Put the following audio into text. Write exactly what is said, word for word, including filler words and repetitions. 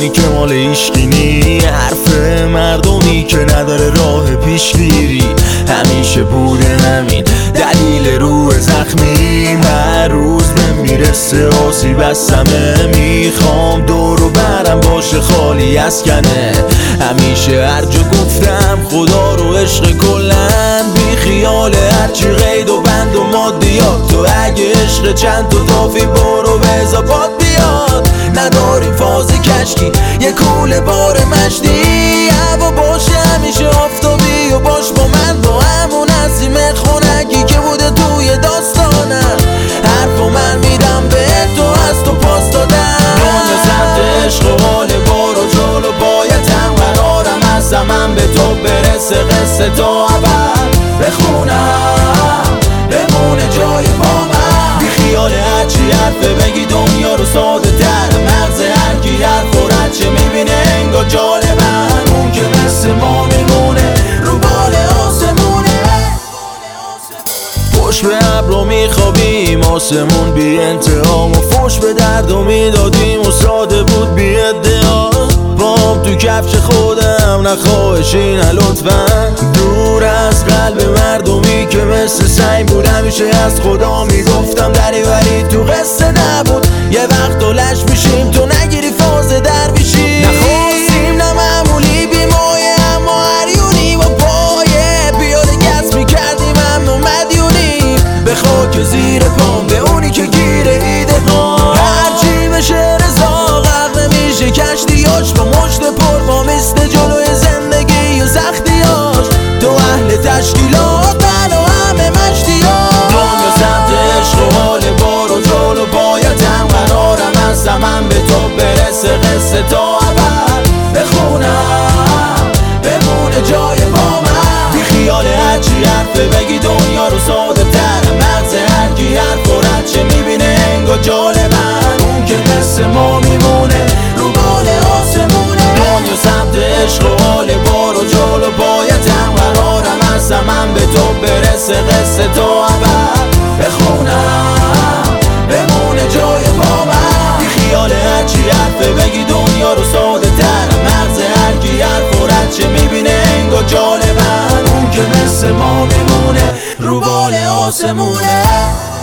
مردمی که مال ایشگینی، حرف مردمی که نداره راه پیشگیری. همیشه بوده همین دلیل روح زخمی، هر روز به میرسه آسیب از همه. میخوام دور و برم باشه خالی از کنه. همیشه هر جا گفتم خدا رو عشق کلن، بی خیال هرچی قید و بند و مادیات. تو اگه عشق چند تا تافی برو به اضافات بیاد. نداریم فاز کشکی یه کوله بار مشتی، هوا باشه همیشه آفتابی و باش با من، با همون نسیم خونگی که بوده توی داستانم. حرفو من میدم به تو از تو پاس دادم. دنیا سمت عشق و حال برو جلو، بایدم قرارم از زمان به تو برسه. قصه تا اول بخونم بمونه جای با من. بی خیال هرچی حرفه بگی دنیا رو ساده تر، مغز هرکی حرف و رد چه میبینه انگار جالبن. اون که مثل ما میمونه رو بال آسمونه. فوش به ابرو میخوابیم آسمون بی انتهام، و فوش به درد و میدادیم و ساده بود بی ادعا. بام تو کفش خودم نخواهشی نه لطفا، دور از قلب مردمی که مثل سنگ بود. همیشه از خدا میگفتم دریوری تو قصه نبود، یه وقت دلش میشیم تو نگیری فاز درویشی. نخواستیم نه معمولی بیمایه اما هریونی با پایه پیاده گس میکردیم هم مدیونیم به خاک زیر پام، به اونی که گیره ایده ها. هرچی بشه رضا غرق نمیشه کشتیاش، با مشت پر با مثل جلوی زندگی و سختیاش. تو اهل تشکیلات من و همه مشتیاش. دنیا سمت عشق و حال برو جلو، بایدم قرارم از زمان به تو برسه. قصه تا اول بخونم بمونه جای با من. بی خیال هرچی حرفه بگی دنیا رو ساده تر، مغز هرکی حرف و رد چه میبینه انگار جالبن. اون که مثل ما میمونه رو بال آسمونه. دنیا سمت عشق و حال برو جلو، بایدم قرارم از زمان به تو برسه. قصه تا اول بخونم بمونه جای با من. بی خیال هرچی حرفه بگی دنیا رو ساده تر، مغز هرکی حرف و رد چه میبینه انگار جالبن. اون که مثل ما میمونه رو بال آسمونه.